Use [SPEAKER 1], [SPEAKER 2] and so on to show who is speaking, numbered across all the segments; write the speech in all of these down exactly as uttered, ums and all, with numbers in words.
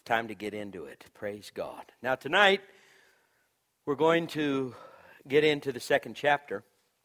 [SPEAKER 1] time to get into it. Praise God. Now tonight, we're going to get into the second chapter.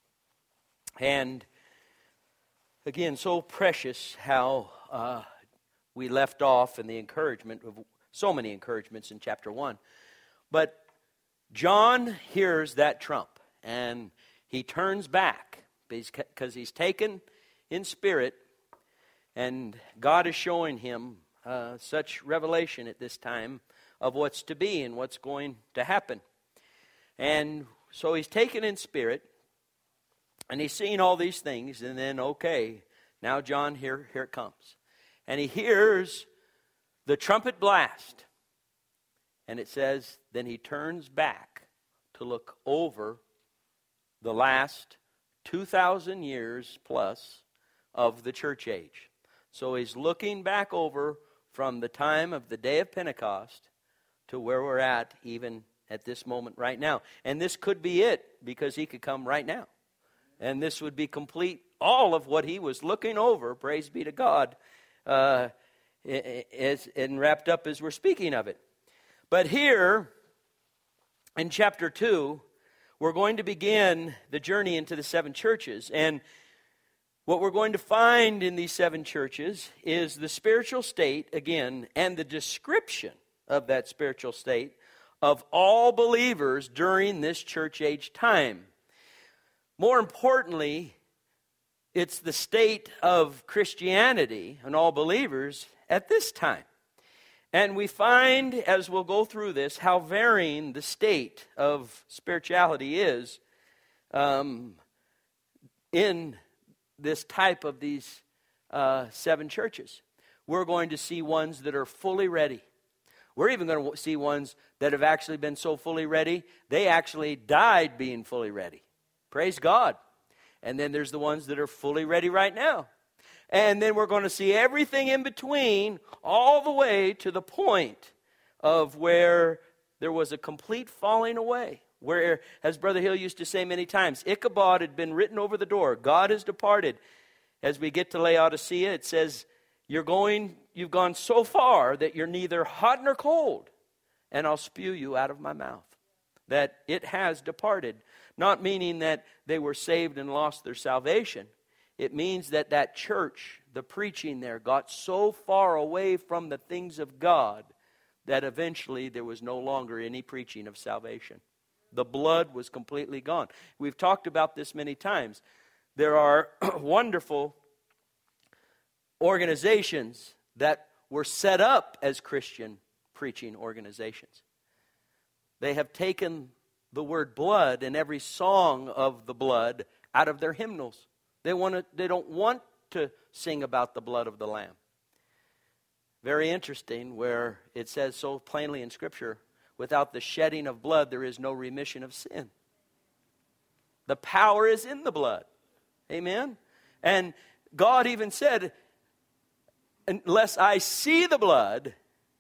[SPEAKER 1] And again, so precious how uh, we left off in the encouragement of so many encouragements in chapter one. But John hears that trump and he turns back because he's taken in spirit, and God is showing him uh, such revelation at this time of what's to be and what's going to happen. And so he's taken in spirit, and he's seen all these things, and then, okay, now John, here, here it comes. And he hears the trumpet blast, and it says, then he turns back to look over the last two thousand years plus of the church age. So he's looking back over from the time of the day of Pentecost to where we're at even at this moment right now. And this could be it, because he could come right now. And this would be complete, all of what he was looking over, praise be to God, uh, is, and wrapped up as we're speaking of it. But here, in chapter two, we're going to begin the journey into the seven churches. And what we're going to find in these seven churches is the spiritual state, again, and the description of that spiritual state of all believers during this church age time. More importantly, it's the state of Christianity and all believers at this time. And we find, as we'll go through this, how varying the state of spirituality is um, in this type of these uh, seven churches. We're going to see ones that are fully ready. We're even going to see ones that have actually been so fully ready, they actually died being fully ready. Praise God. And then there's the ones that are fully ready right now. And then we're going to see everything in between, all the way to the point of where there was a complete falling away. Where, as Brother Hill used to say many times, Ichabod had been written over the door. God has departed. As we get to Laodicea, it says, you're going, you've gone so far that you're neither hot nor cold, and I'll spew you out of my mouth. That it has departed. Not meaning that they were saved and lost their salvation. It means that that church, the preaching there, got so far away from the things of God that eventually there was no longer any preaching of salvation. The blood was completely gone. We've talked about this many times. There are wonderful organizations that were set up as Christian preaching organizations. They have taken the word blood and every song of the blood out of their hymnals. They want to, they don't want to sing about the blood of the Lamb. Very interesting, where it says so plainly in Scripture, without the shedding of blood, there is no remission of sin. The power is in the blood. Amen? And God even said, unless I see the blood,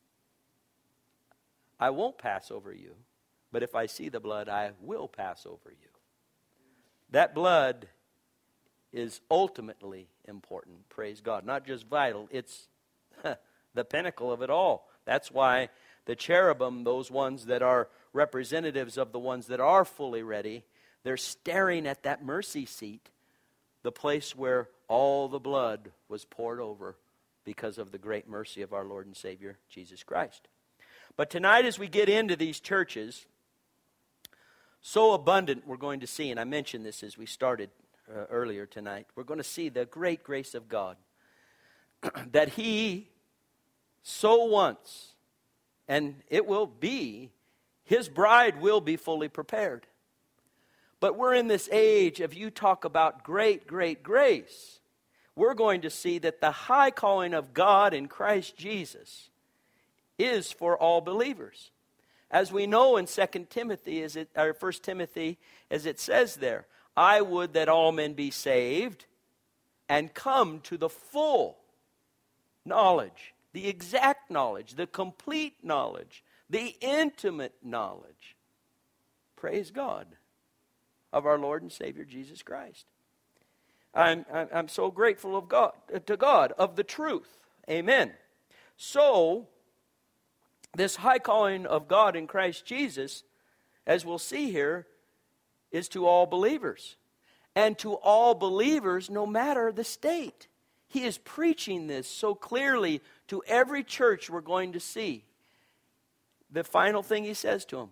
[SPEAKER 1] I won't pass over you. But if I see the blood, I will pass over you. That blood is ultimately important, praise God. Not just vital, it's the pinnacle of it all. That's why the cherubim, those ones that are representatives of the ones that are fully ready, they're staring at that mercy seat, the place where all the blood was poured over because of the great mercy of our Lord and Savior, Jesus Christ. But tonight, as we get into these churches, so abundant we're going to see, and I mentioned this as we started uh, earlier tonight, we're going to see the great grace of God, that He so wants, and it will be, His bride will be fully prepared. But we're in this age of, you talk about great, great grace, we're going to see that the high calling of God in Christ Jesus is for all believers. As we know in Second Timothy, as it, or First Timothy, as it says there, I would that all men be saved and come to the full knowledge, the exact knowledge, the complete knowledge, the intimate knowledge, praise God, of our Lord and Savior Jesus Christ. I'm, I'm so grateful of God, to God, of the truth. Amen. So, This high calling of God in Christ Jesus, as we'll see here, is to all believers. And to all believers, no matter the state. He is preaching this so clearly to every church we're going to see. The final thing he says to them,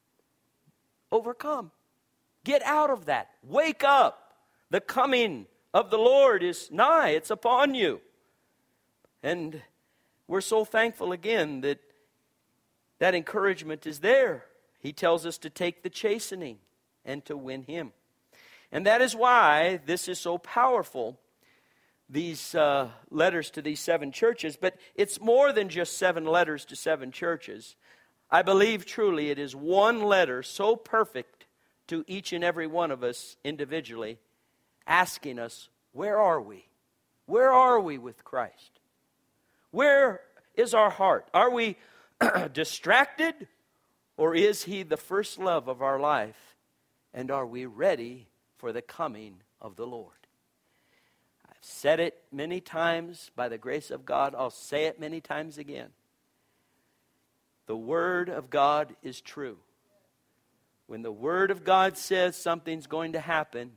[SPEAKER 1] overcome. Get out of that. Wake up. The coming of the Lord is nigh. It's upon you. And we're so thankful again that that encouragement is there. He tells us to take the chastening and to win him. And that is why this is so powerful, these uh, letters to these seven churches. But it's more than just seven letters to seven churches. I believe truly it is one letter so perfect to each and every one of us individually, asking us, where are we? Where are we with Christ? Where is our heart? Are we distracted, or is he the first love of our life? And are we ready for the coming of the Lord? I've said it many times. By the grace of God, I'll say it many times again. The Word of God is true. When the Word of God says something's going to happen,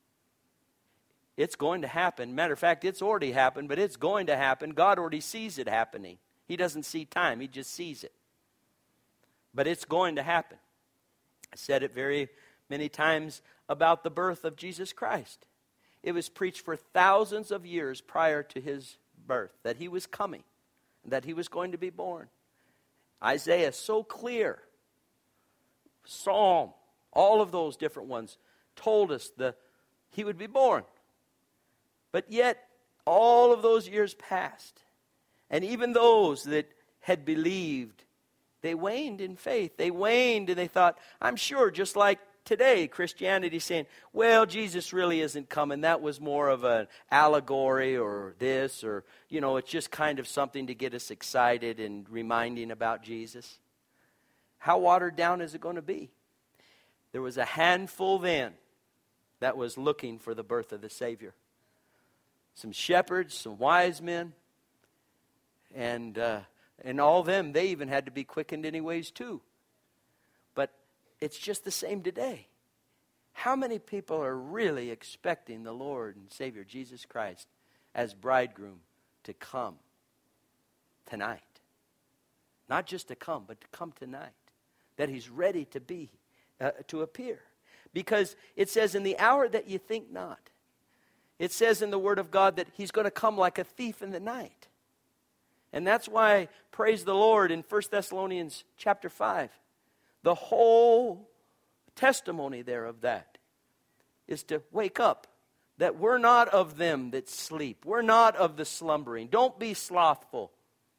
[SPEAKER 1] it's going to happen. Matter of fact, it's already happened, but it's going to happen. God already sees it happening. He doesn't see time. He just sees it. But it's going to happen. I said it very many times about the birth of Jesus Christ. It was preached for thousands of years prior to his birth, that he was coming, that he was going to be born. Isaiah, so clear. Psalm, all of those different ones told us that he would be born. But yet, all of those years passed. And even those that had believed, they waned in faith. They waned and they thought, I'm sure, just like today, Christianity saying, well, Jesus really isn't coming. That was more of an allegory or this, or, you know, it's just kind of something to get us excited and reminding about Jesus. How watered down is it going to be? There was a handful then that was looking for the birth of the Savior. Some shepherds, some wise men, and uh, and all of them, they even had to be quickened anyways too. But it's just the same today. How many people are really expecting the Lord and Savior Jesus Christ as bridegroom to come tonight? Not just to come, but to come tonight. That he's ready to be, uh, to appear. Because it says, in the hour that you think not. It says in the Word of God that he's going to come like a thief in the night. And that's why, praise the Lord, in First Thessalonians chapter five, the whole testimony there of that is to wake up. That we're not of them that sleep. We're not of the slumbering. Don't be slothful.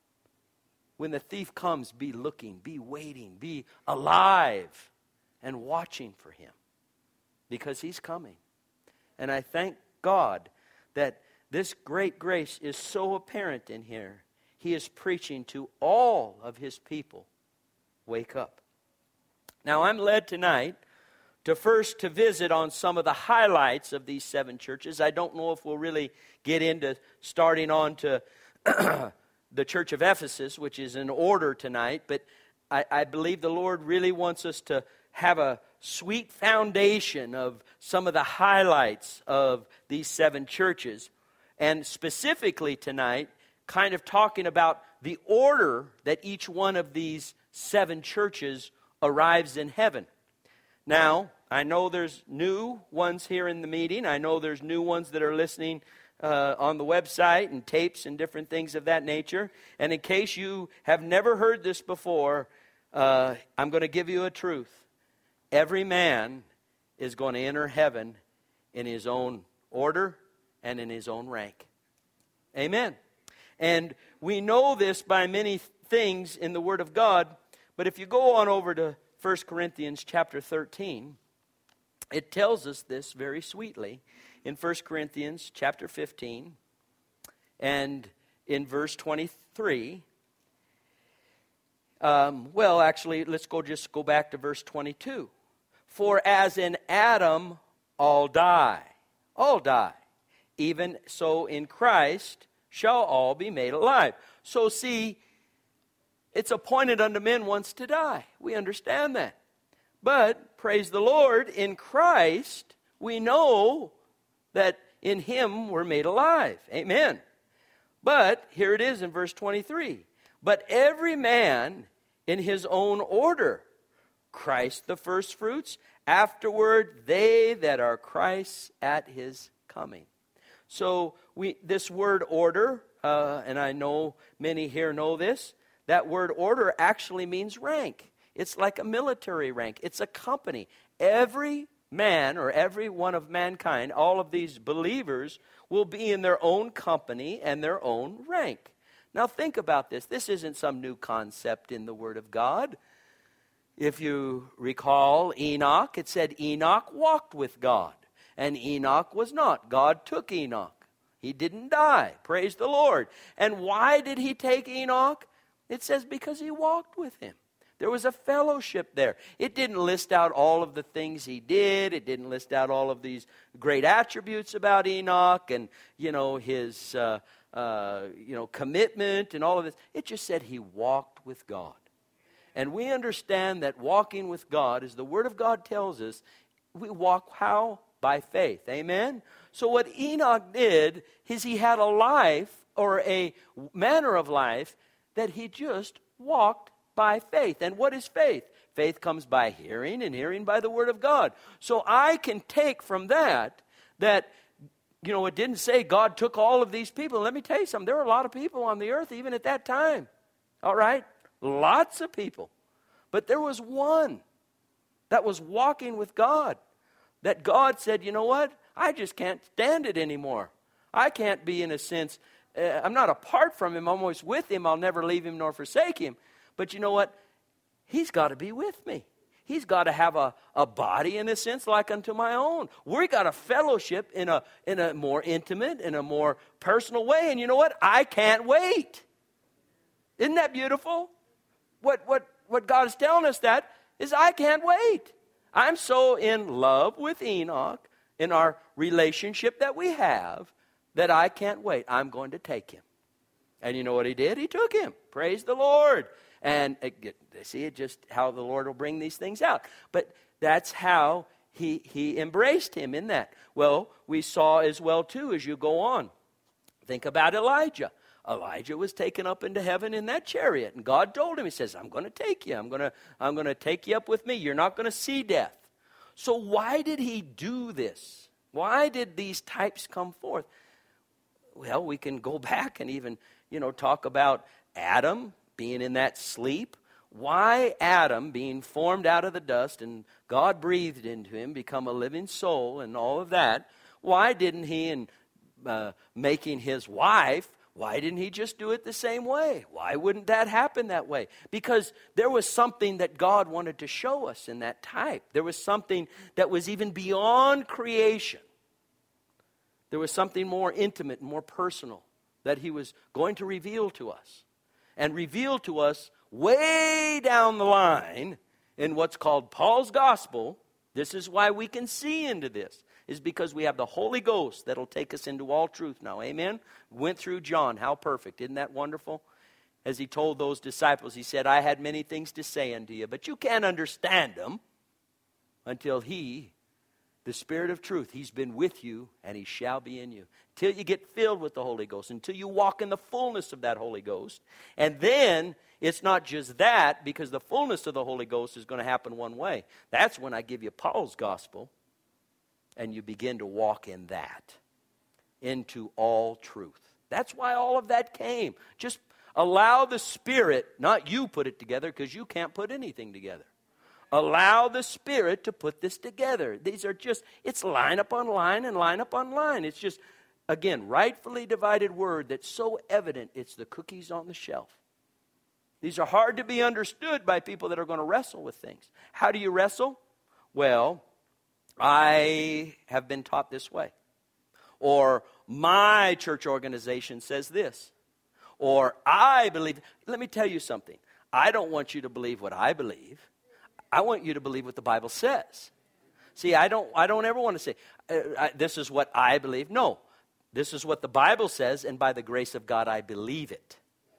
[SPEAKER 1] When the thief comes, be looking, be waiting, be alive and watching for him. Because he's coming. And I thank God that this great grace is so apparent in here. He is preaching to all of his people. Wake up. Now I'm led tonight to first to visit on some of the highlights of these seven churches. I don't know if we'll really get into starting on to the church of Ephesus, which is in order tonight, but I, I believe the Lord really wants us to have a sweet foundation of some of the highlights of these seven churches. And specifically tonight, kind of talking about the order that each one of these seven churches arrives in heaven. Now, I know there's new ones here in the meeting. I know there's new ones that are listening uh, on the website and tapes and different things of that nature. And in case you have never heard this before, uh, I'm going to give you a truth. Every man is going to enter heaven in his own order and in his own rank. Amen. And we know this by many things in the Word of God. But if you go on over to First Corinthians chapter thirteen, it tells us this very sweetly in First Corinthians chapter fifteen and in verse twenty-three. Um, well, actually, let's go just go back to verse twenty-two. For as in Adam all die, all die, even so in Christ shall all be made alive. So see, it's appointed unto men once to die. We understand that. But, praise the Lord, in Christ, we know that in Him we're made alive. Amen. But, here it is in verse twenty-three. But every man in his own order, Christ the firstfruits, afterward they that are Christ's at His coming. So, we this word order, uh, and I know many here know this, that word order actually means rank. It's like a military rank. It's a company. Every man or every one of mankind, all of these believers, will be in their own company and their own rank. Now think about this. This isn't some new concept in the Word of God. If you recall Enoch, it said Enoch walked with God. And Enoch was not. God took Enoch. He didn't die. Praise the Lord. And why did He take Enoch? It says because He walked with Him. There was a fellowship there. It didn't list out all of the things he did. It didn't list out all of these great attributes about Enoch and, you know, his, uh, uh, you know, commitment and all of this. It just said he walked with God. And we understand that walking with God, as the Word of God tells us, we walk how? By faith. Amen? So what Enoch did is he had a life or a manner of life that he just walked by faith. And what is faith? Faith comes by hearing, and hearing by the Word of God. So I can take from that, that, you know, it didn't say God took all of these people. Let me tell you something. There were a lot of people on the earth even at that time. All right? Lots of people. But there was one that was walking with God. That God said, you know what? I just can't stand it anymore. I can't be, in a sense, uh, I'm not apart from Him. I'm always with Him. I'll never leave Him nor forsake Him. But you know what? He's got to be with me. He's got to have a, a body, in a sense, like unto my own. We got a fellowship in a, in a more intimate, in a more personal way. And you know what? I can't wait. Isn't that beautiful? What, what, what God is telling us that is I can't wait. I'm so in love with Enoch in our relationship that we have that I can't wait. I'm going to take him. And you know what he did? He took him. Praise the Lord. And it, see it just how the Lord will bring these things out. But that's how he, he embraced him in that. Well, we saw as well, too, as you go on. Think about Elijah. Elijah was taken up into heaven in that chariot. And God told him, He says, I'm going to take you. I'm going to, I'm going to take you up with me. You're not going to see death. So why did He do this? Why did these types come forth? Well, we can go back and even, you know, talk about Adam being in that sleep. Why Adam, being formed out of the dust and God breathed into him, become a living soul and all of that, why didn't he, in uh, making his wife, why didn't he just do it the same way? Why wouldn't that happen that way? Because there was something that God wanted to show us in that type. There was something that was even beyond creation. There was something more intimate and more personal that He was going to reveal to us. And reveal to us way down the line in what's called Paul's gospel. This is why we can see into this, is because we have the Holy Ghost that'll take us into all truth now. Amen? Went through John. How perfect. Isn't that wonderful? As he told those disciples, he said, I had many things to say unto you, but you can't understand them until He, the Spirit of truth, He's been with you and He shall be in you. Till you get filled with the Holy Ghost, until you walk in the fullness of that Holy Ghost. And then it's not just that, because the fullness of the Holy Ghost is going to happen one way. That's when I give you Paul's gospel, and you begin to walk in that, into all truth. That's why all of that came. Just allow the Spirit, not you put it together, because you can't put anything together. Allow the Spirit to put this together. These are just, it's line upon line and line upon line. It's just, again, rightfully divided word that's so evident it's the cookies on the shelf. These are hard to be understood by people that are going to wrestle with things. How do you wrestle? Well, I have been taught this way. Or my church organization says this. Or I believe. Let me tell you something. I don't want you to believe what I believe. I want you to believe what the Bible says. See, I don't I don't ever want to say, uh, I, this is what I believe. No, this is what the Bible says, and by the grace of God, I believe it.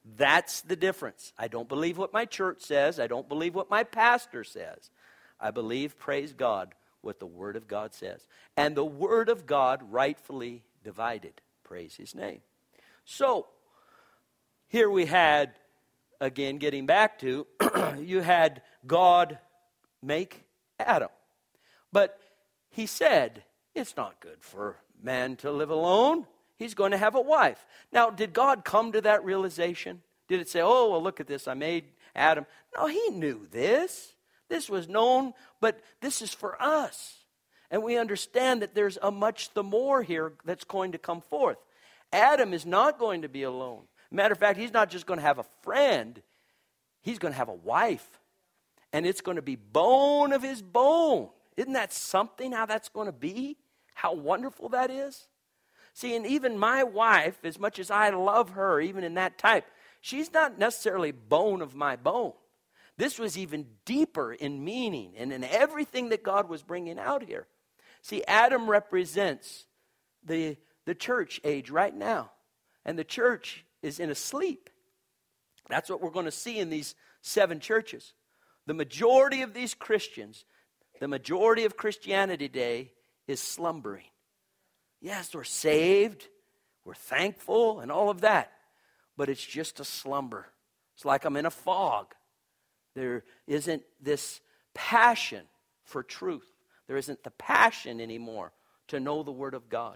[SPEAKER 1] That's the difference. I don't believe what my church says. I don't believe what my pastor says. I believe, praise God, what the Word of God says. And the Word of God rightfully divided. Praise His name. So, here we had, again, getting back to, you had God make Adam. But He said, it's not good for man to live alone. He's going to have a wife. Now, did God come to that realization? Did it say, oh, well, look at this, I made Adam? No, He knew this. This was known, but this is for us. And we understand that there's a much the more here that's going to come forth. Adam is not going to be alone. Matter of fact, he's not just going to have a friend. He's going to have a wife. And it's going to be bone of his bone. Isn't that something, how that's going to be? How wonderful that is? See, and even my wife, as much as I love her, even in that type, she's not necessarily bone of my bone. This was even deeper in meaning and in everything that God was bringing out here. See, Adam represents the, the church age right now. And the church is in a sleep. That's what we're going to see in these seven churches. The majority of these Christians, the majority of Christianity today is slumbering. Yes, we're saved, we're thankful, and all of that. But it's just a slumber. It's like I'm in a fog. There isn't this passion for truth. There isn't the passion anymore to know the Word of God.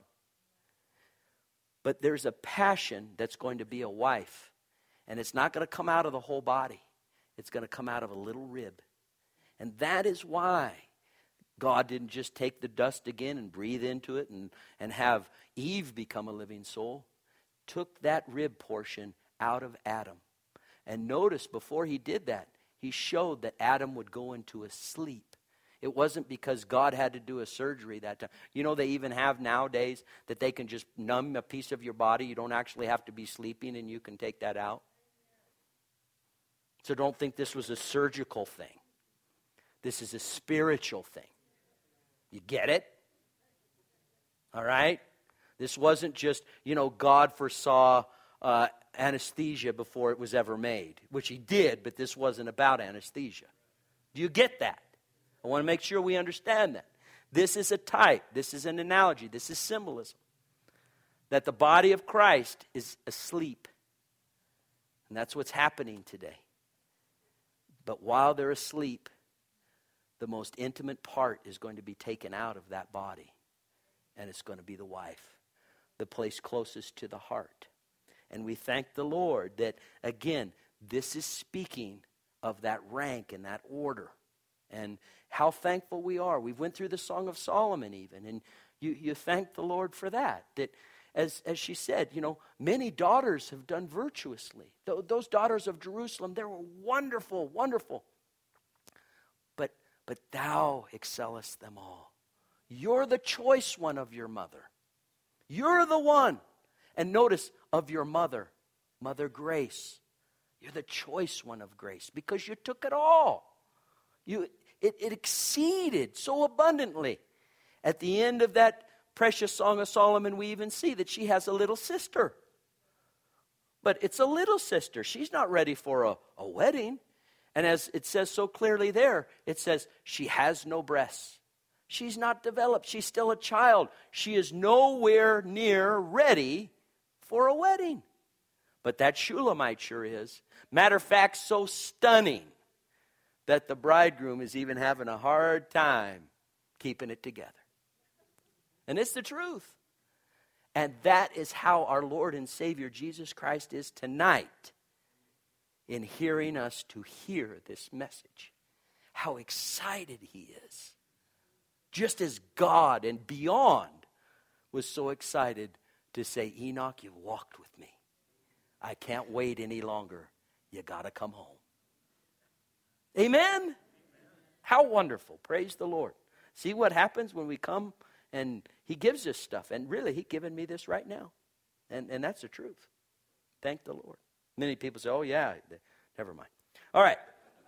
[SPEAKER 1] But there's a passion that's going to be a wife. And it's not going to come out of the whole body. It's going to come out of a little rib. And that is why God didn't just take the dust again and breathe into it and, and have Eve become a living soul. Took that rib portion out of Adam. And notice before He did that, He showed that Adam would go into a sleep. It wasn't because God had to do a surgery that time. You know, they even have nowadays that they can just numb a piece of your body. You don't actually have to be sleeping and you can take that out. So don't think this was a surgical thing. This is a spiritual thing. You get it? All right? This wasn't just, you know, God foresaw uh, anesthesia before it was ever made, which He did, but this wasn't about anesthesia. Do you get that? I want to make sure we understand that. This is a type. This is an analogy. This is symbolism. That the body of Christ is asleep. And that's what's happening today. But while they're asleep, the most intimate part is going to be taken out of that body. And it's going to be the wife. The place closest to the heart. And we thank the Lord that, again, this is speaking of that rank and that order. And how thankful we are. We went through the Song of Solomon even. And you, you thank the Lord for that. That as, as she said, you know, many daughters have done virtuously. Th- those daughters of Jerusalem, they were wonderful, wonderful. But, but thou excellest them all. You're the choice one of your mother. You're the one. And notice, of your mother, Mother Grace. You're the choice one of grace because you took it all. You, it, it exceeded so abundantly. At the end of that precious Song of Solomon, we even see that she has a little sister. But it's a little sister. She's not ready for a, a wedding. And as it says so clearly there, it says she has no breasts. She's not developed. She's still a child. She is nowhere near ready for a wedding. But that Shulamite sure is. Matter of fact, so stunning that the bridegroom is even having a hard time keeping it together. And it's the truth. And that is how our Lord and Savior Jesus Christ is tonight in hearing us to hear this message. How excited He is. Just as God and beyond was so excited to say, Enoch, you've walked with me. I can't wait any longer. You got to come home. Amen? Amen? How wonderful. Praise the Lord. See what happens when we come and He gives us stuff. And really, He's given me this right now. And, and that's the truth. Thank the Lord. Many people say, oh, yeah, never mind. All right.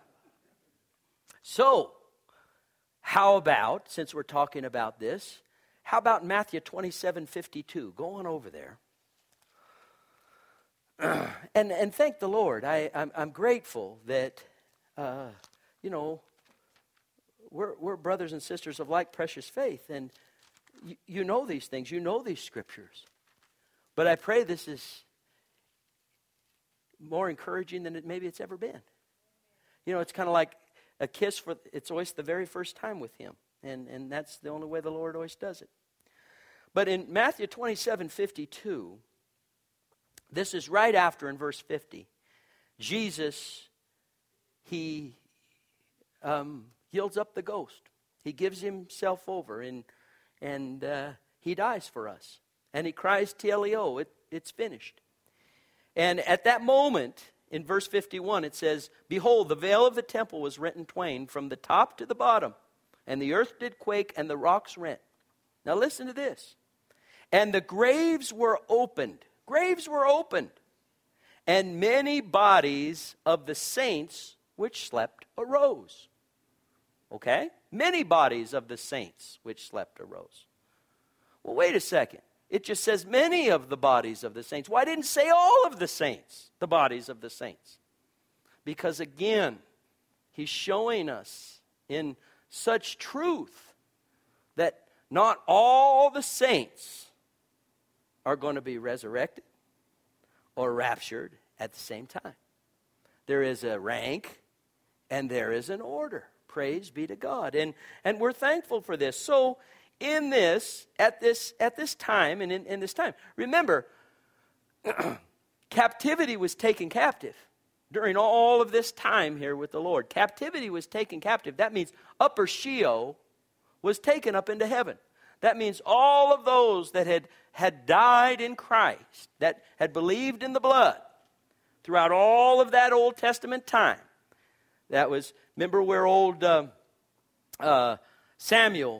[SPEAKER 1] So, how about, since we're talking about this, how about Matthew twenty-seven fifty-two? Go on over there. and and thank the Lord. I, I'm, I'm grateful that, uh, you know, we're, we're brothers and sisters of like precious faith. And you, you know these things. You know these scriptures. But I pray this is more encouraging than it maybe it's ever been. You know, it's kind of like a kiss for, it's always the very first time with him. And, and that's the only way the Lord always does it. But in Matthew twenty-seven fifty-two, this is right after in verse fifty. Jesus, he um, yields up the ghost. He gives himself over and, and uh, he dies for us. And he cries, Teleo, it, it's finished. And at that moment, in verse fifty-one, it says, Behold, the veil of the temple was rent in twain from the top to the bottom, and the earth did quake, and the rocks rent. Now listen to this. And the graves were opened. Graves were opened. And many bodies of the saints which slept arose. Okay? Many bodies of the saints which slept arose. Well, wait a second. It just says many of the bodies of the saints. Why didn't it say all of the saints, the bodies of the saints? Because again, he's showing us in such truth that not all the saints are going to be resurrected or raptured at the same time. There is a rank and there is an order. Praise be to God. And, and we're thankful for this. So, in this, at this, at this time, and in, in this time, remember, captivity was taken captive during all of this time here with the Lord. Captivity was taken captive. That means upper Sheol was taken up into heaven. That means all of those that had, had died in Christ, that had believed in the blood throughout all of that Old Testament time. That was, remember where old uh, uh, Samuel...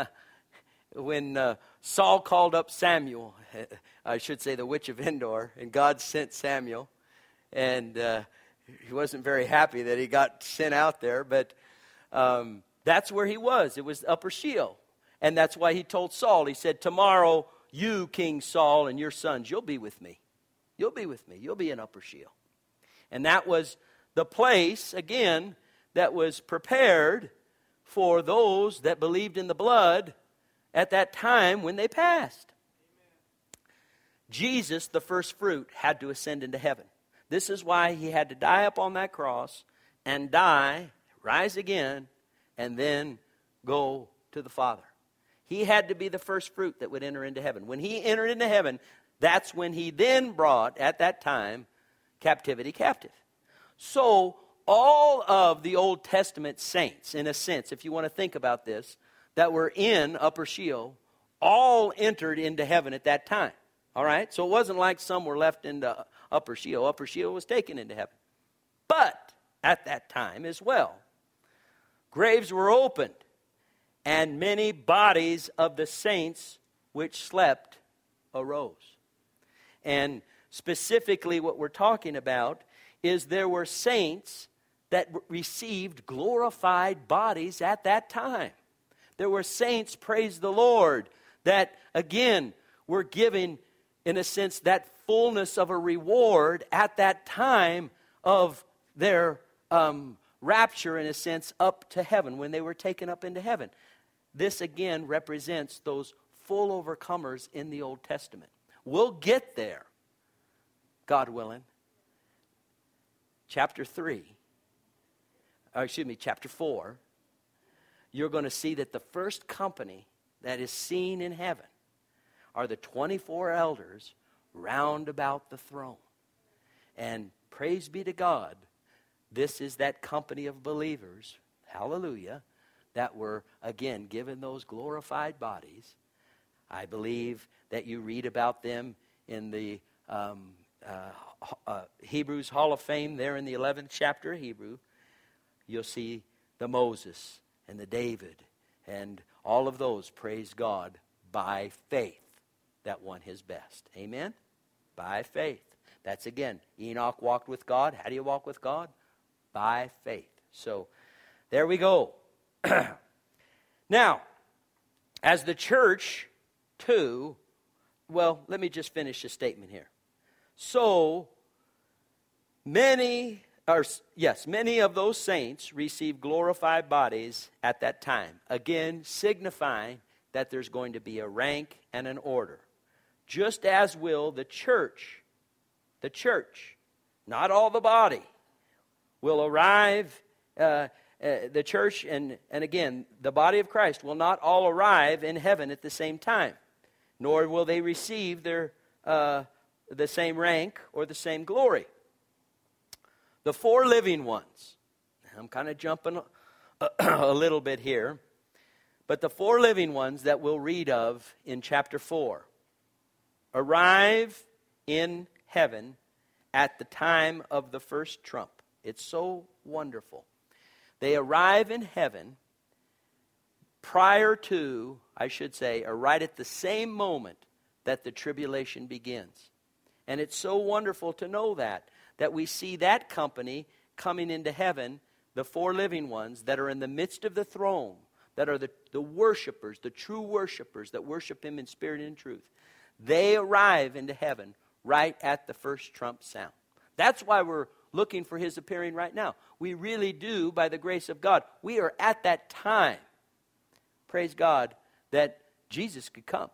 [SPEAKER 1] When uh, Saul called up Samuel, I should say the witch of Endor, and God sent Samuel, and uh, he wasn't very happy that he got sent out there, but um, that's where he was. It was Upper Sheol, and that's why he told Saul, he said, tomorrow you, King Saul, and your sons, you'll be with me. You'll be with me. You'll be in Upper Sheol. And that was the place, again, that was prepared for those that believed in the blood at that time when they passed. Amen. Jesus, the first fruit, had to ascend into heaven. This is why he had to die up on that cross and die, rise again, and then go to the Father. He had to be the first fruit that would enter into heaven. When he entered into heaven, that's when he then brought, at that time, captivity captive. So, all of the Old Testament saints, in a sense, if you want to think about this, that were in Upper Sheol, all entered into heaven at that time. All right? So it wasn't like some were left into Upper Sheol. Upper Sheol was taken into heaven. But at that time as well, graves were opened, and many bodies of the saints which slept arose. And specifically what we're talking about is there were saints that received glorified bodies at that time. There were saints, praise the Lord, that, again, were given, in a sense, that fullness of a reward at that time of their um, rapture, in a sense, up to heaven, when they were taken up into heaven. This, again, represents those full overcomers in the Old Testament. We'll get there, God willing. Chapter three, or excuse me, chapter four, you're going to see that the first company that is seen in heaven are the twenty-four elders round about the throne. And praise be to God, this is that company of believers, hallelujah, that were, again, given those glorified bodies. I believe that you read about them in the um, uh, uh, Hebrews Hall of Fame there in the eleventh chapter of Hebrew. You'll see the Moses and the David, and all of those, praise God, by faith that won his best. Amen? By faith. That's, again, Enoch walked with God. How do you walk with God? By faith. So, there we go. Now, as the church, too, well, let me just finish the statement here. So, Many, or yes, many of those saints receive glorified bodies at that time. Again, signifying that there's going to be a rank and an order. Just as will the church, the church, not all the body, will arrive, uh, uh, the church, and, and again, the body of Christ will not all arrive in heaven at the same time, nor will they receive their uh, the same rank or the same glory. The four living ones, I'm kind of jumping a, a little bit here, but the four living ones that we'll read of in chapter four arrive in heaven at the time of the first trump. It's so wonderful. They arrive in heaven prior to, I should say, or right at the same moment that the tribulation begins. And it's so wonderful to know that, that we see that company coming into heaven, the four living ones that are in the midst of the throne, that are the, the worshipers, the true worshipers that worship Him in spirit and in truth. They arrive into heaven right at the first trump sound. That's why we're looking for His appearing right now. We really do, by the grace of God. We are at that time, praise God, that Jesus could come.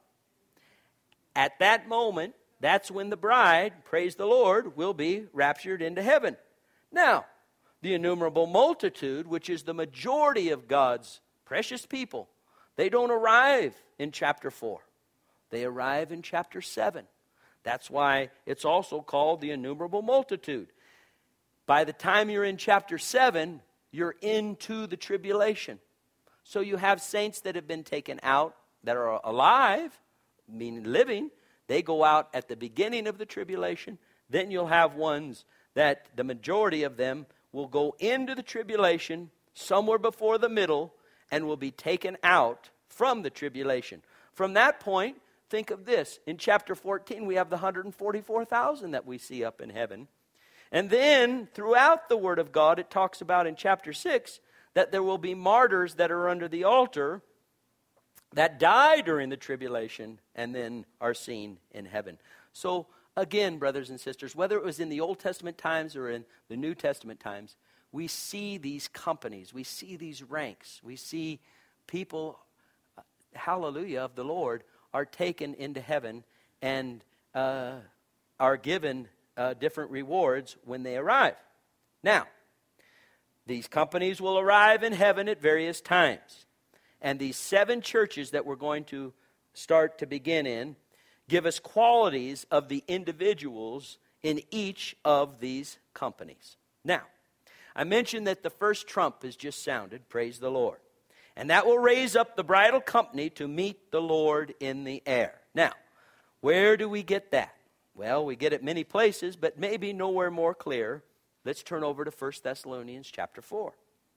[SPEAKER 1] At that moment, that's when the bride, praise the Lord, will be raptured into heaven. Now, the innumerable multitude, which is the majority of God's precious people, they don't arrive in chapter four. They arrive in chapter seven. That's why it's also called the innumerable multitude. By the time you're in chapter seven, you're into the tribulation. So you have saints that have been taken out that are alive, meaning living. They go out at the beginning of the tribulation. Then you'll have ones that the majority of them will go into the tribulation somewhere before the middle and will be taken out from the tribulation. From that point, think of this. In chapter fourteen, we have the one hundred forty-four thousand that we see up in heaven. And then, throughout the Word of God, it talks about in chapter six that there will be martyrs that are under the altar that die during the tribulation and then are seen in heaven. So, again, brothers and sisters, whether it was in the Old Testament times or in the New Testament times, we see these companies, we see these ranks, we see people, hallelujah, of the Lord, are taken into heaven and uh, are given uh, different rewards when they arrive. Now, these companies will arrive in heaven at various times. And these seven churches that we're going to start to begin in give us qualities of the individuals in each of these companies. Now, I mentioned that the first trump has just sounded, praise the Lord. And that will raise up the bridal company to meet the Lord in the air. Now, where do we get that? Well, we get it many places, but maybe nowhere more clear. Let's turn over to First Thessalonians chapter four.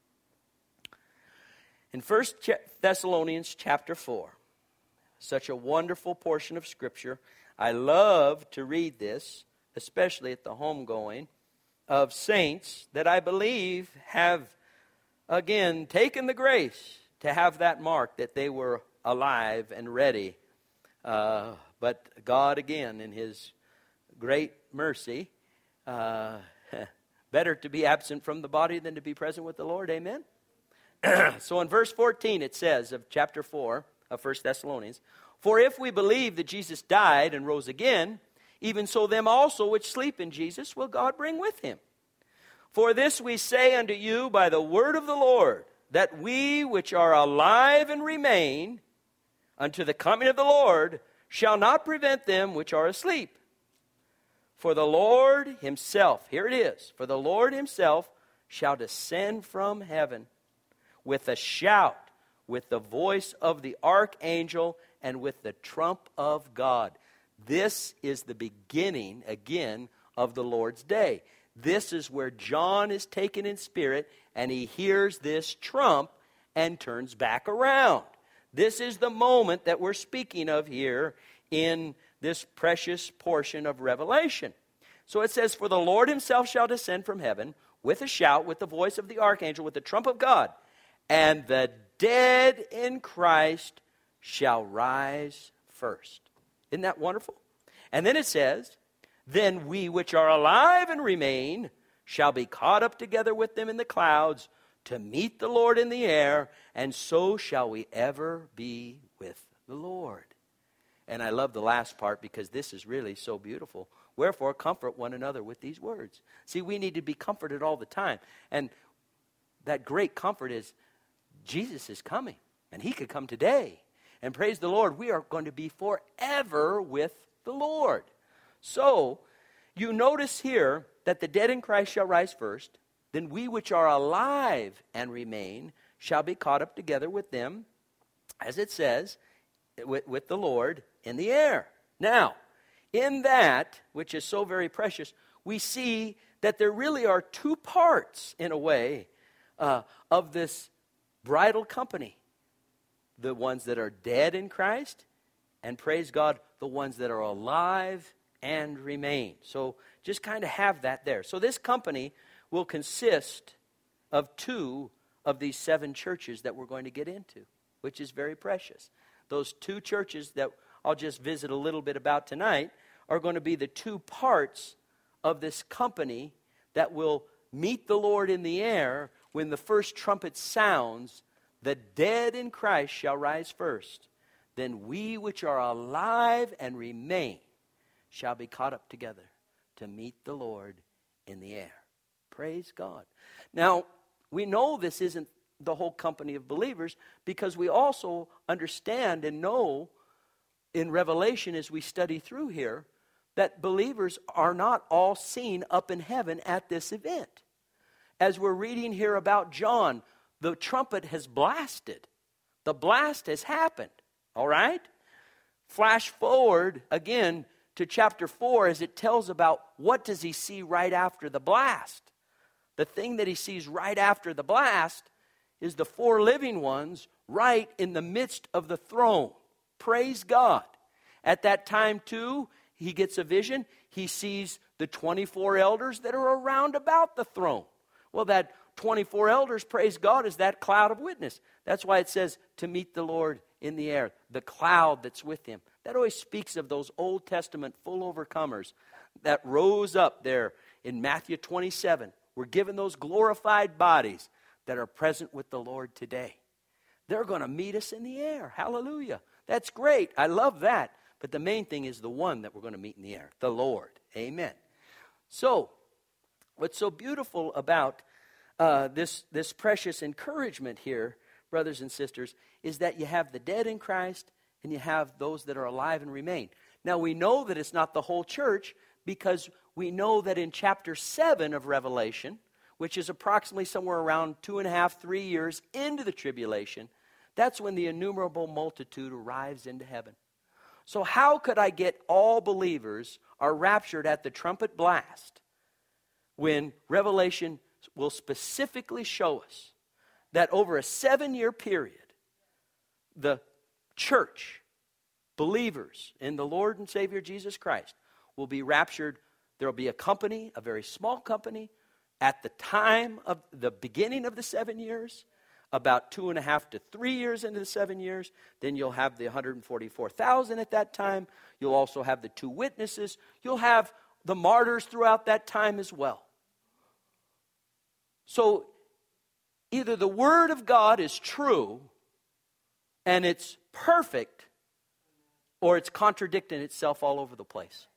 [SPEAKER 1] In First Thessalonians chapter four, such a wonderful portion of Scripture. I love to read this, especially at the homegoing of saints that I believe have, again, taken the grace to have that mark that they were alive and ready. Uh, but God, again, in His great mercy, uh, better to be absent from the body than to be present with the Lord. Amen? So in verse fourteen it says of chapter four of First Thessalonians, "For if we believe that Jesus died and rose again, even so them also which sleep in Jesus will God bring with Him. For this we say unto you by the word of the Lord, that we which are alive and remain unto the coming of the Lord shall not prevent them which are asleep. For the Lord Himself," here it is, "for the Lord Himself shall descend from heaven with a shout, with the voice of the archangel, and with the trump of God." This is the beginning, again, of the Lord's day. This is where John is taken in spirit, and he hears this trump and turns back around. This is the moment that we're speaking of here in this precious portion of Revelation. So it says, "For the Lord Himself shall descend from heaven with a shout, with the voice of the archangel, with the trump of God. And the dead in Christ shall rise first." Isn't that wonderful? And then it says, "Then we which are alive and remain shall be caught up together with them in the clouds to meet the Lord in the air, and so shall we ever be with the Lord. And I love the last part because this is really so beautiful. Wherefore, comfort one another with these words. See, we need to be comforted all the time. And that great comfort is Jesus is coming, and he could come today. And praise the Lord, we are going to be forever with the Lord. So, you notice here that the dead in Christ shall rise first, then we which are alive and remain shall be caught up together with them, as it says, with, with the Lord in the air. Now, in that, which is so very precious, we see that there really are two parts, in a way, uh, of this bridal company. The ones that are dead in Christ, and praise God, the ones that are alive and remain. So just kind of have that there. So this company will consist of two of these seven churches that we're going to get into, which is very precious. Those two churches that I'll just visit a little bit about tonight are going to be the two parts of this company that will meet the Lord in the air when the first trumpet sounds. The dead in Christ shall rise first. Then we which are alive and remain shall be caught up together to meet the Lord in the air. Praise God. Now, we know this isn't the whole company of believers because we also understand and know in Revelation as we study through here that believers are not all seen up in heaven at this event. As we're reading here about John, the trumpet has blasted. The blast has happened. All right? Flash forward again to chapter four as it tells about what does he see right after the blast. The thing that he sees right after the blast is the four living ones right in the midst of the throne. Praise God. At that time too, he gets a vision. He sees the twenty-four elders that are around about the throne. Well, that twenty-four elders, praise God, is that cloud of witness. That's why it says to meet the Lord in the air, the cloud that's with him. That always speaks of those Old Testament full overcomers that rose up there in Matthew twenty-seven. We're given those glorified bodies that are present with the Lord today. They're going to meet us in the air. Hallelujah. That's great. I love that. But the main thing is the one that we're going to meet in the air, the Lord. Amen. So, what's so beautiful about Uh, this, this precious encouragement here, brothers and sisters, is that you have the dead in Christ and you have those that are alive and remain. Now, we know that it's not the whole church because we know that in chapter seven of Revelation, which is approximately somewhere around two and a half, three years into the tribulation, that's when the innumerable multitude arrives into heaven. So how could I get all believers are raptured at the trumpet blast when Revelation will specifically show us that over a seven-year period, the church, believers in the Lord and Savior Jesus Christ, will be raptured. There will be a company, a very small company, at the time of the beginning of the seven years, about two and a half to three years into the seven years. Then you'll have the one hundred forty-four thousand at that time. You'll also have the two witnesses. You'll have the martyrs throughout that time as well. So, either the Word of God is true and it's perfect, or it's contradicting itself all over the place.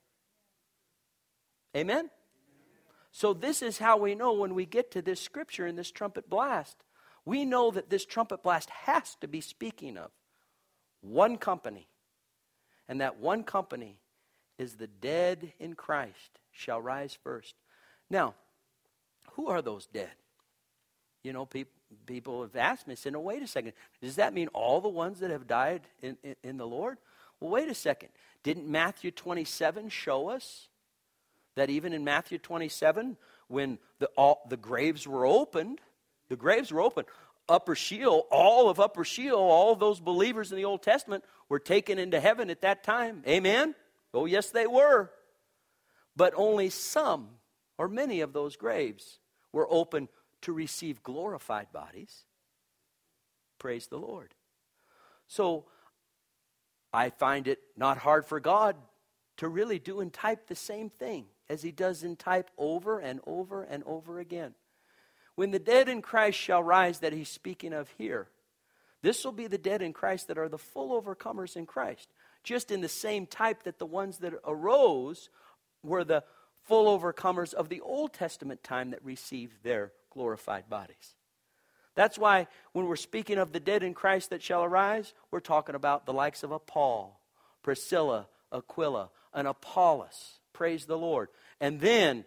[SPEAKER 1] Amen? So this is how we know when we get to this scripture in this trumpet blast. We know that this trumpet blast has to be speaking of one company. And that one company is the dead in Christ shall rise first. Now, who are those dead? You know, people, people have asked me, said, no, wait a second. Does that mean all the ones that have died in, in, in the Lord? Well, wait a second. Didn't Matthew twenty-seven show us that even in Matthew twenty-seven, when the, all, the graves were opened, the graves were opened, Upper Sheol, all of Upper Sheol, all of those believers in the Old Testament were taken into heaven at that time. Amen? Oh, yes, they were. But only some, or many of those graves, were open to receive glorified bodies. Praise the Lord. So, I find it not hard for God to really do and type the same thing as he does in type over and over and over again. When the dead in Christ shall rise, that he's speaking of here, this will be the dead in Christ that are the full overcomers in Christ. Just in the same type that the ones that arose were the full overcomers of the Old Testament time that received their glorified bodies. That's why when we're speaking of the dead in Christ that shall arise, we're talking about the likes of a Paul, Priscilla, Aquila, and Apollos. Praise the Lord. And then,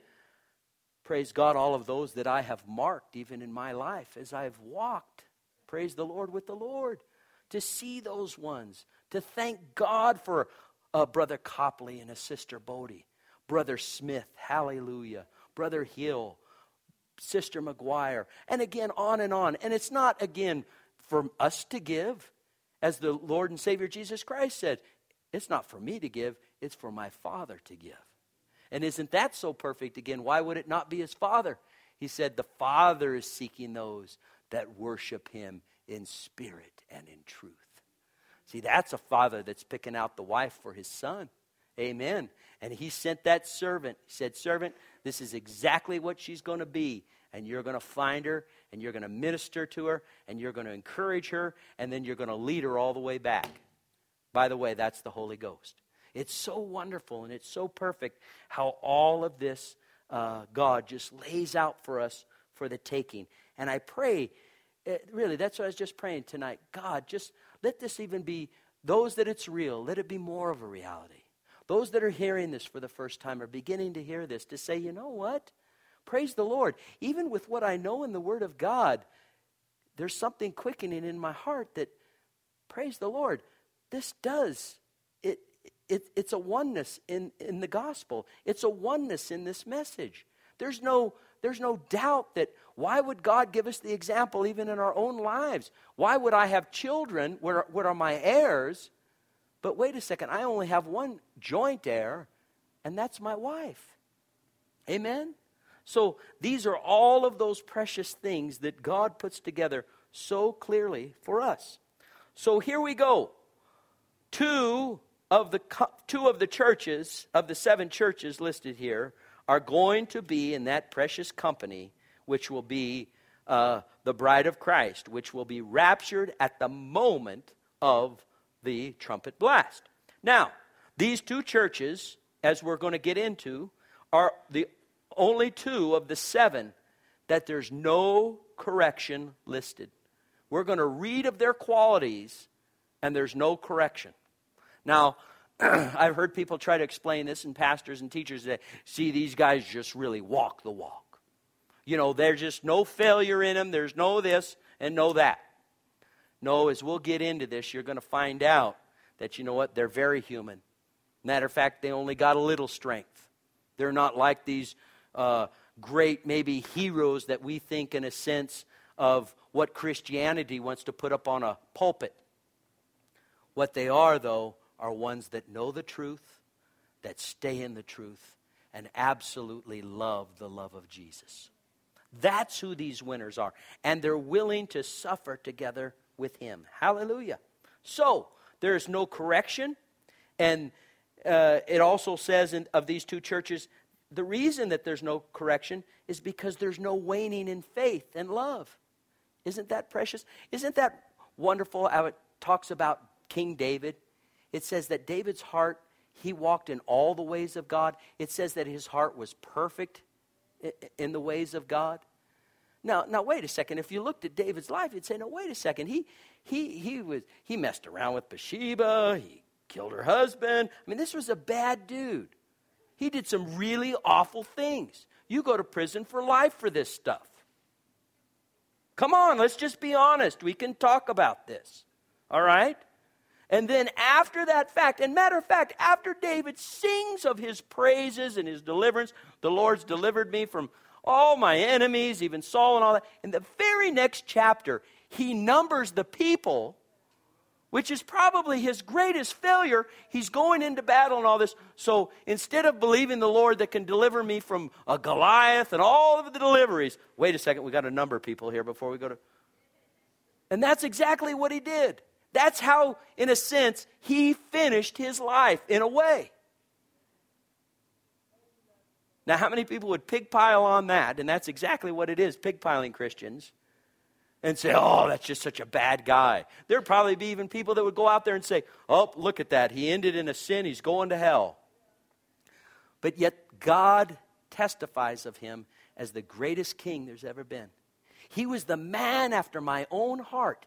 [SPEAKER 1] praise God, all of those that I have marked even in my life as I've walked, praise the Lord, with the Lord. To see those ones, to thank God for uh, Brother Copley and his sister Bodie, Brother Smith, hallelujah, Brother Hill, Sister McGuire, and again, on and on. And it's not, again, for us to give, as the Lord and Savior Jesus Christ said. It's not for me to give, it's for my Father to give. And isn't that so perfect? Again, why would it not be his Father? He said the Father is seeking those that worship him in spirit and in truth. See, that's a father that's picking out the wife for his son. Amen. And he sent that servant. He said, servant, this is exactly what she's going to be. And you're going to find her, and you're going to minister to her, and you're going to encourage her, and then you're going to lead her all the way back. By the way, that's the Holy Ghost. It's so wonderful, and it's so perfect how all of this uh, God just lays out for us for the taking. And I pray, it, really, that's what I was just praying tonight. God, just let this even be, those that it's real, let it be more of a reality. Those that are hearing this for the first time are beginning to hear this, to say, you know what? Praise the Lord. Even with what I know in the Word of God, there's something quickening in my heart that, praise the Lord, this does, it, it it's a oneness in, in the gospel. It's a oneness in this message. There's no, there's no doubt that why would God give us the example even in our own lives? Why would I have children? What are, what are my heirs? But wait a second, I only have one joint heir, and that's my wife. Amen? So these are all of those precious things that God puts together so clearly for us. So here we go. Two of the two of the churches, of the seven churches listed here, are going to be in that precious company, which will be uh, the bride of Christ, which will be raptured at the moment of the trumpet blast. Now, these two churches, as we're going to get into, are the only two of the seven that there's no correction listed. We're going to read of their qualities, and there's no correction. Now, I've heard people try to explain this, and pastors and teachers say, see, these guys just really walk the walk. You know, there's just no failure in them. There's no this and no that. No, as we'll get into this, you're going to find out that, you know what, they're very human. Matter of fact, they only got a little strength. They're not like these uh, great, maybe heroes that we think in a sense of what Christianity wants to put up on a pulpit. What they are, though, are ones that know the truth, that stay in the truth, and absolutely love the love of Jesus. That's who these winners are. And they're willing to suffer together with him. Hallelujah. So, there's no correction. And uh, it also says in, of these two churches, the reason that there's no correction is because there's no waning in faith and love. Isn't that precious? Isn't that wonderful how it talks about King David? It says that David's heart, he walked in all the ways of God. It says that his heart was perfect in the ways of God. Now, now wait a second. If you looked at David's life, you'd say, no, wait a second. He he he was he messed around with Bathsheba. He killed her husband. I mean, this was a bad dude. He did some really awful things. You go to prison for life for this stuff. Come on, let's just be honest. We can talk about this. All right? And then after that fact, and matter of fact, after David sings of his praises and his deliverance, the Lord's delivered me from all my enemies, even Saul and all that. In the very next chapter, he numbers the people, which is probably his greatest failure. He's going into battle and all this. So instead of believing the Lord that can deliver me from a Goliath and all of the deliveries, wait a second, we got to number people here before we go to... And that's exactly what he did. That's how, in a sense, he finished his life, in a way. Now, how many people would pig pile on that? And that's exactly what it is, pig piling Christians. And say, oh, that's just such a bad guy. There'd probably be even people that would go out there and say, oh, look at that. He ended in a sin. He's going to hell. But yet God testifies of him as the greatest king there's ever been. He was the man after my own heart.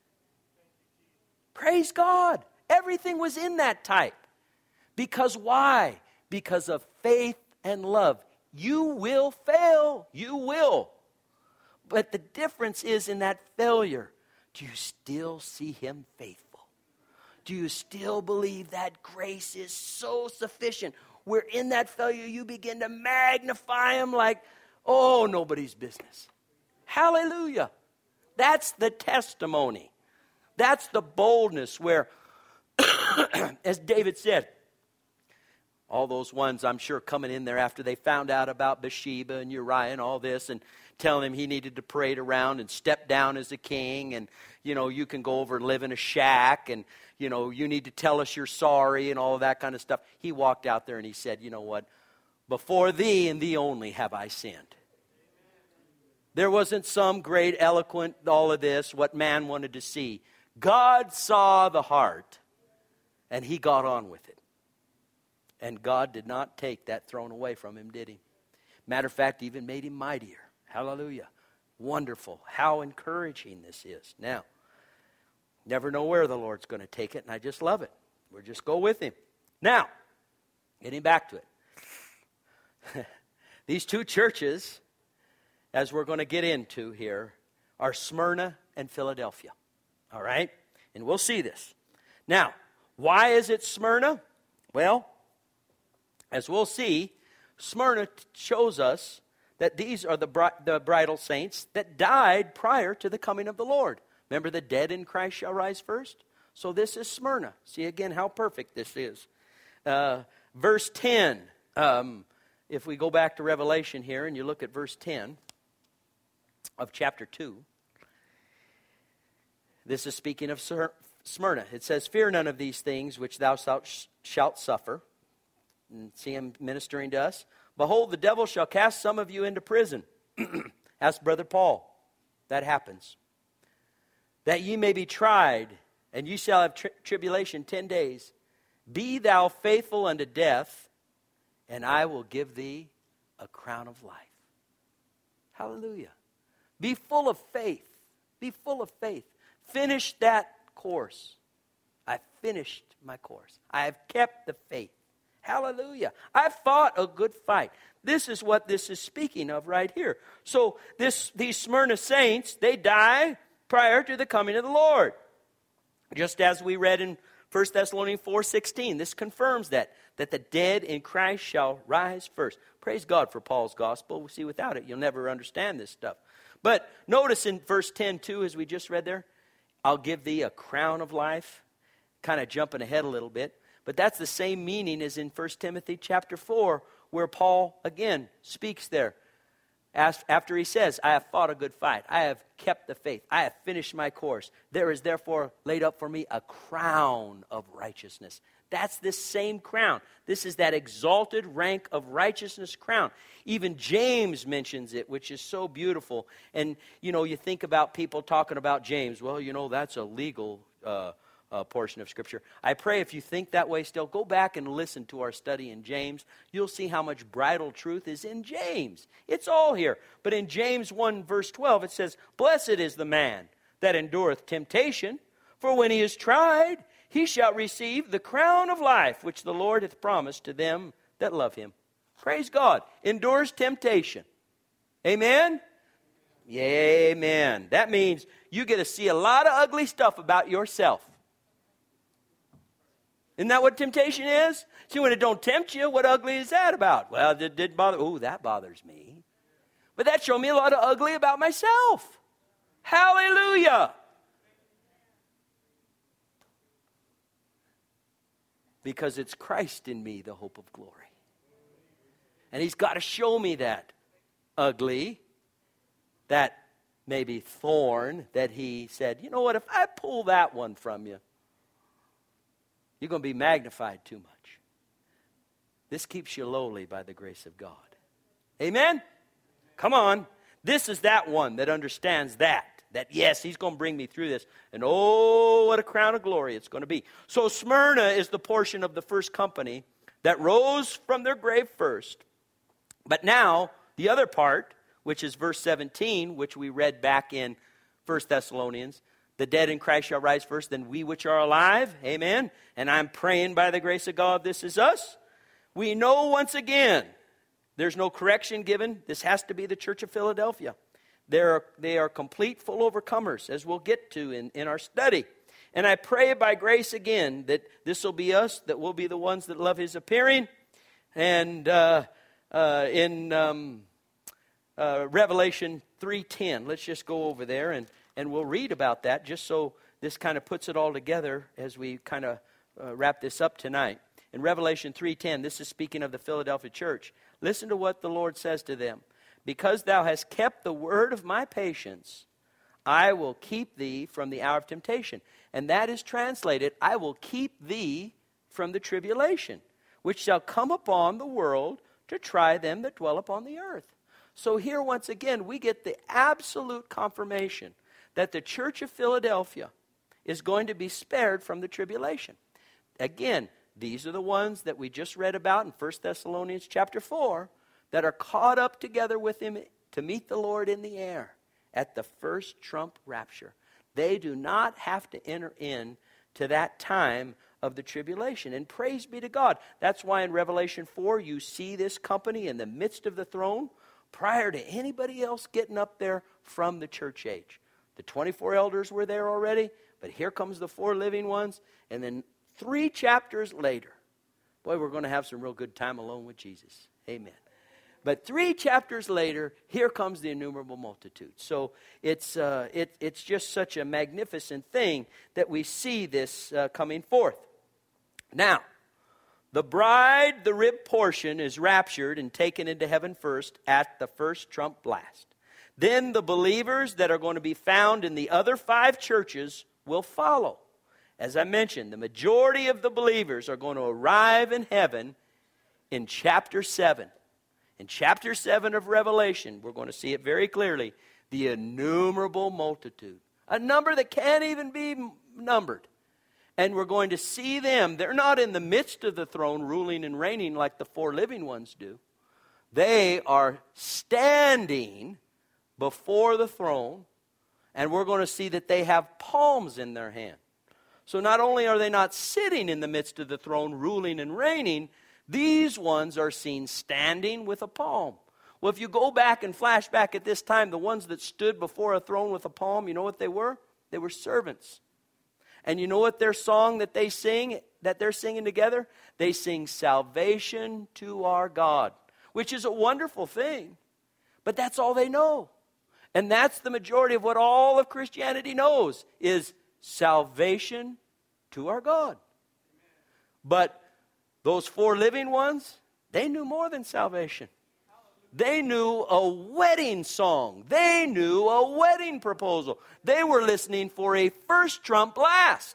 [SPEAKER 1] Praise God. Everything was in that type. Because why? Because of faith and love. You will fail. You will. But the difference is in that failure. Do you still see him faithful? Do you still believe that grace is so sufficient? Where in that failure you begin to magnify him like, oh, nobody's business. Hallelujah. That's the testimony. That's the boldness where, as David said, all those ones, I'm sure, coming in there after they found out about Bathsheba and Uriah and all this and telling him he needed to parade around and step down as a king and, you know, you can go over and live in a shack and, you know, you need to tell us you're sorry and all of that kind of stuff. He walked out there and he said, you know what? Before thee and thee only have I sinned. There wasn't some great eloquent, all of this, what man wanted to see. God saw the heart and he got on with it. And God did not take that throne away from him, did he? Matter of fact, even made him mightier. Hallelujah. Wonderful. How encouraging this is. Now, never know where the Lord's going to take it, and I just love it. We'll just go with him. Now, getting back to it. These two churches, as we're going to get into here, are Smyrna and Philadelphia. All right? And we'll see this. Now, why is it Smyrna? Well, as we'll see, Smyrna shows us that these are the, bri- the bridal saints that died prior to the coming of the Lord. Remember, the dead in Christ shall rise first? So this is Smyrna. See again how perfect this is. Uh, verse ten, um, if we go back to Revelation here and you look at verse ten of chapter two, this is speaking of Smyrna. It says, fear none of these things which thou shalt suffer. And see him ministering to us. Behold, the devil shall cast some of you into prison. Ask Brother Paul. That happens. That ye may be tried, and ye shall have tri- tribulation ten days. Be thou faithful unto death, and I will give thee a crown of life. Hallelujah. Be full of faith. Be full of faith. Finish that course. I finished my course. I have kept the faith. Hallelujah. I've fought a good fight. This is what this is speaking of right here. So this, these Smyrna saints, they die prior to the coming of the Lord. Just as we read in First Thessalonians four sixteen. This confirms that, that the dead in Christ shall rise first. Praise God for Paul's gospel. See, without it, you'll never understand this stuff. But notice in verse ten too, as we just read there, I'll give thee a crown of life. Kind of jumping ahead a little bit. But that's the same meaning as in First Timothy chapter four, where Paul, again, speaks there. As, after he says, I have fought a good fight. I have kept the faith. I have finished my course. There is therefore laid up for me a crown of righteousness. That's this same crown. This is that exalted rank of righteousness crown. Even James mentions it, which is so beautiful. And, you know, you think about people talking about James. Well, you know, that's a legal uh Uh, portion of Scripture. I pray if you think that way still, go back and listen to our study in James. You'll see how much bridal truth is in James. It's all here. But in James one verse twelve it says, blessed is the man that endureth temptation, for when he is tried, he shall receive the crown of life, which the Lord hath promised to them that love him. Praise God. Endures temptation. Amen? Amen. That means you get to see a lot of ugly stuff about yourself. Isn't that what temptation is? See, when it don't tempt you, what ugly is that about? Well, it did bother. Oh, that bothers me. But that showed me a lot of ugly about myself. Hallelujah. Because it's Christ in me, the hope of glory. And he's got to show me that ugly, that maybe thorn that he said, you know what, if I pull that one from you, you're going to be magnified too much. This keeps you lowly by the grace of God. Amen? Come on. This is that one that understands that. That, yes, he's going to bring me through this. And oh, what a crown of glory it's going to be. So Smyrna is the portion of the first company that rose from their grave first. But now, the other part, which is verse seventeen, which we read back in First Thessalonians, the dead in Christ shall rise first, then we which are alive, amen. And I'm praying by the grace of God, this is us. We know once again, there's no correction given. This has to be the Church of Philadelphia. They're, they are complete full overcomers, as we'll get to in, in our study. And I pray by grace again that this will be us, that we'll be the ones that love his appearing. And uh, uh, in um, uh, Revelation three ten, let's just go over there and, and we'll read about that, just so this kind of puts it all together as we kind of uh, wrap this up tonight. In Revelation three ten, this is speaking of the Philadelphia church. Listen to what the Lord says to them. Because thou hast kept the word of my patience, I will keep thee from the hour of temptation. And that is translated, I will keep thee from the tribulation, which shall come upon the world to try them that dwell upon the earth. So here once again, we get the absolute confirmation that the church of Philadelphia is going to be spared from the tribulation. Again, these are the ones that we just read about in First Thessalonians chapter four, that are caught up together with him to meet the Lord in the air at the first trump rapture. They do not have to enter in to that time of the tribulation. And praise be to God. That's why in Revelation four you see this company in the midst of the throne prior to anybody else getting up there from the church age. The twenty-four elders were there already, but here comes the four living ones. And then three chapters later, boy, we're going to have some real good time alone with Jesus. Amen. But three chapters later, here comes the innumerable multitude. So it's uh, it, it's just such a magnificent thing that we see this uh, coming forth. Now, the bride, the rib portion, is raptured and taken into heaven first at the first trump blast. Then the believers that are going to be found in the other five churches will follow. As I mentioned, the majority of the believers are going to arrive in heaven in chapter seven. In chapter seven of Revelation, we're going to see it very clearly, the innumerable multitude. A number that can't even be numbered. And we're going to see them. They're not in the midst of the throne ruling and reigning like the four living ones do. They are standing before the throne, and we're going to see that they have palms in their hand. So not only are they not sitting in the midst of the throne ruling and reigning, these ones are seen standing with a palm. Well, if you go back and flash back at this time, the ones that stood before a throne with a palm, you know what they were? They were servants. And you know what their song that they sing, that they're singing together? They sing salvation to our God, which is a wonderful thing. But that's all they know. And that's the majority of what all of Christianity knows, is salvation to our God. But those four living ones, they knew more than salvation. They knew a wedding song. They knew a wedding proposal. They were listening for a first trump blast.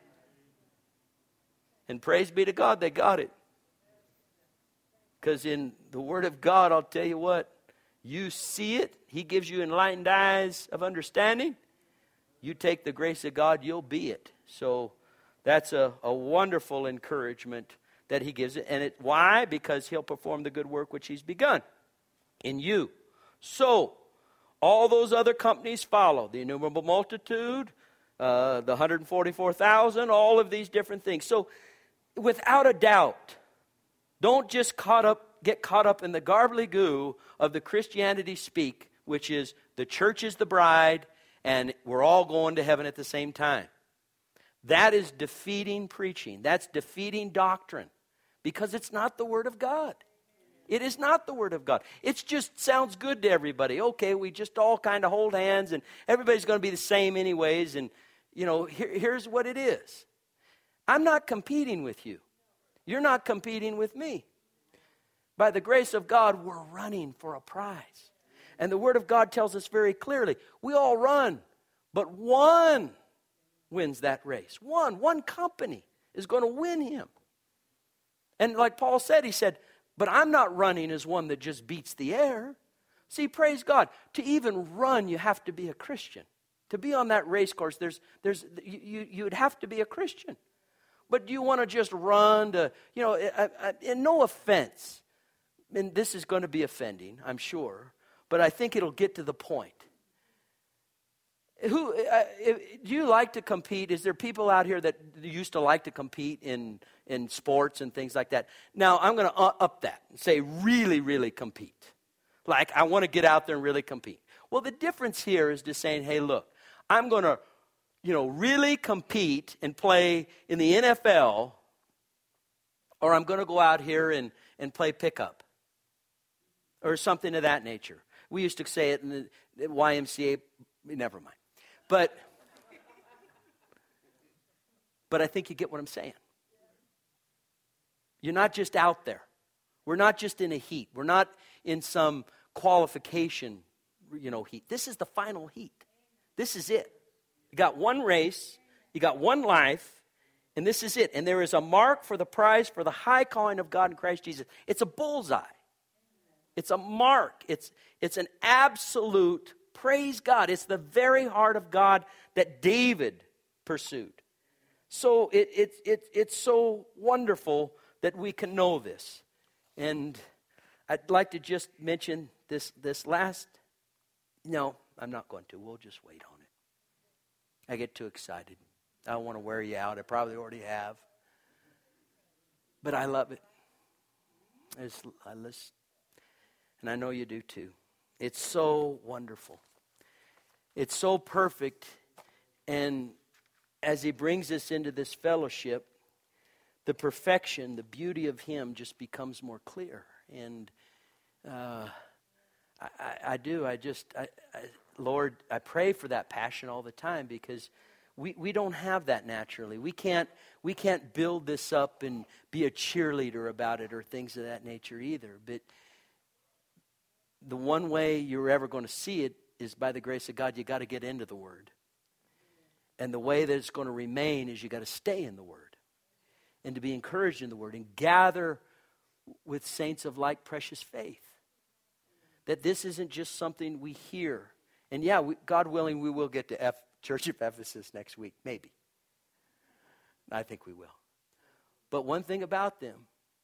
[SPEAKER 1] And praise be to God, they got it. Because in the Word of God, I'll tell you what, you see it. He gives you enlightened eyes of understanding. You take the grace of God, you'll be it. So that's a, a wonderful encouragement that he gives it. And it, why? Because he'll perform the good work which he's begun in you. So, all those other companies follow. The innumerable multitude, uh, the one hundred forty-four thousand, all of these different things. So, without a doubt, don't just caught up, get caught up in the garbly-goo of the Christianity speak, which is the church is the bride, and we're all going to heaven at the same time. That is defeating preaching. That's defeating doctrine. Because it's not the Word of God. It is not the Word of God. It just sounds good to everybody. Okay, we just all kind of hold hands and everybody's going to be the same anyways. And, you know, here, here's what it is. I'm not competing with you. You're not competing with me. By the grace of God, we're running for a prize. And the Word of God tells us very clearly, we all run, but one wins that race. One, one company is going to win him. And like Paul said, he said, But I'm not running as one that just beats the air. See, praise God. To even run, you have to be a Christian. To be on that race course, there's, there's, you, you, you'd have to be a Christian. But do you want to just run to, you know, I, I, and no offense, and this is going to be offending, I'm sure, but I think it'll get to the point. Who uh, if, do you like to compete? Is there people out here that used to like to compete in, in sports and things like that? Now, I'm going to up that and say really, really compete. Like, I want to get out there and really compete. Well, the difference here is just saying, hey, look, I'm going to, you know, really compete and play in the N F L, or I'm going to go out here and, and play pickup or something of that nature. We used to say it in the, the Y M C A, never mind. But, but I think you get what I'm saying. You're not just out there. We're not just in a heat. We're not in some qualification, you know, heat. This is the final heat. This is it. You got one race, you got one life, and this is it. And there is a mark for the prize for the high calling of God in Christ Jesus. It's a bullseye. It's a mark. It's, it's an absolute, praise God. It's the very heart of God that David pursued. So it, it, it, it's so wonderful that we can know this. And I'd like to just mention this, this last, no, I'm not going to. We'll just wait on it. I get too excited. I don't want to wear you out. I probably already have. But I love it. I just, I listen, and I know you do too. It's so wonderful. It's so perfect. And as he brings us into this fellowship, the perfection, the beauty of him just becomes more clear. And uh, I, I, I do. I just, I, I, Lord, I pray for that passion all the time, because we, we don't have that naturally. We can't we can't build this up and be a cheerleader about it or things of that nature either. But the one way you're ever going to see it is by the grace of God. You got to get into the Word. And the way that it's going to remain is you got to stay in the Word. And to be encouraged in the Word and gather with saints of like precious faith. That this isn't just something we hear. And yeah, we, God willing, we will get to F, Church of Ephesus next week. Maybe. I think we will. But one thing about them,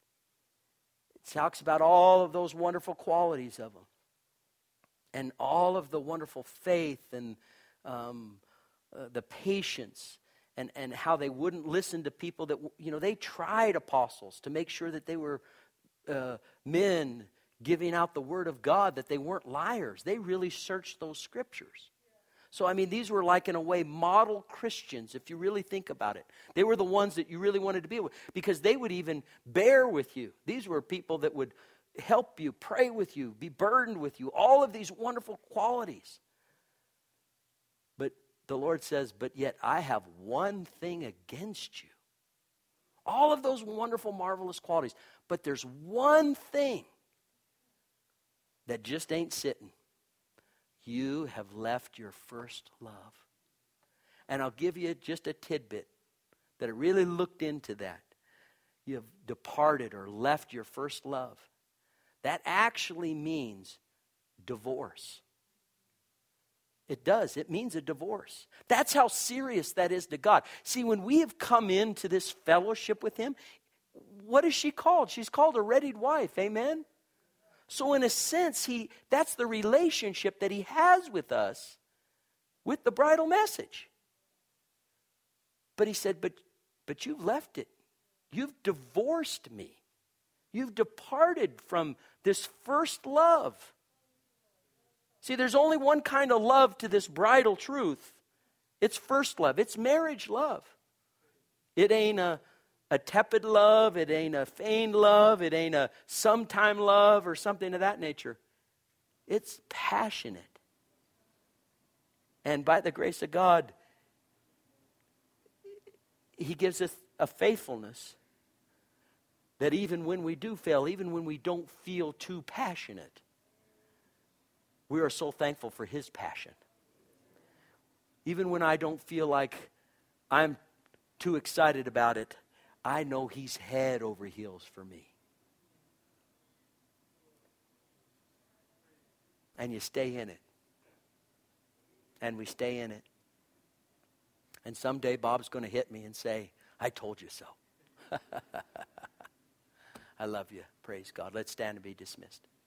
[SPEAKER 1] it talks about all of those wonderful qualities of them. And all of the wonderful faith and um, uh, the patience. And, and how they wouldn't listen to people that, you know, they tried apostles to make sure that they were uh, men giving out the word of God, that they weren't liars. They really searched those scriptures. So, I mean, these were like, in a way, model Christians, if you really think about it. They were the ones that you really wanted to be with, because they would even bear with you. These were people that would help you, pray with you, be burdened with you, all of these wonderful qualities. But the Lord says, but yet I have one thing against you. All of those wonderful, marvelous qualities. But there's one thing that just ain't sitting. You have left your first love. And I'll give you just a tidbit that I really looked into that. You have departed or left your first love. That actually means divorce. It does. It means a divorce. That's how serious that is to God. See, when we have come into this fellowship with him, what is she called? She's called a wedded wife. Amen? So in a sense, he that's the relationship that he has with us with the bridal message. But he said, but, but you've left it. You've divorced me. You've departed from this first love. See, there's only one kind of love to this bridal truth. It's first love. It's marriage love. It ain't a, a tepid love. It ain't a feigned love. It ain't a sometime love or something of that nature. It's passionate. And by the grace of God, he gives us a faithfulness that even when we do fail, even when we don't feel too passionate, we are so thankful for his passion. Even when I don't feel like I'm too excited about it, I know he's head over heels for me. And you stay in it. And we stay in it. And someday Bob's going to hit me and say, I told you so. I love you. Praise God. Let's stand and be dismissed.